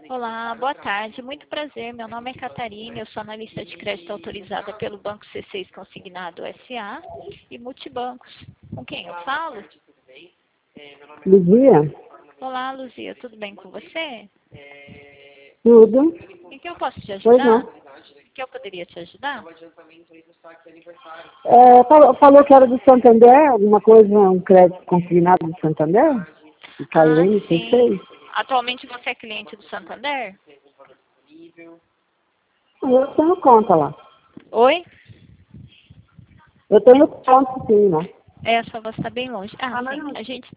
Olá, boa tarde. Muito prazer. Meu nome é Catarina. Eu sou analista de crédito autorizada pelo Banco C6 Consignado SA e Multibancos. Com quem eu falo? Luzia? Olá, Luzia. Tudo bem com você? Tudo? Em que eu posso te Pois ajudar? não. Em que eu poderia te ajudar? Falou que era do Santander, alguma coisa, um crédito consignado do Santander? E Ah, Cairene, sim. C6? Atualmente você é cliente do Santander? Eu tenho conta lá. Oi? Eu tenho conta sim, né? É, a sua voz está bem longe. Ah, Ah, mas sim. não. A gente